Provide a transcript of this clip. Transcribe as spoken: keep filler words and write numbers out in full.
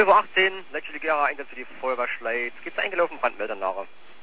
zwölf Uhr achtzehn, letzte Legera, Einsatz für die Feuerwehr Schleiz. Geht's eingelaufen, Brandmelder nachher.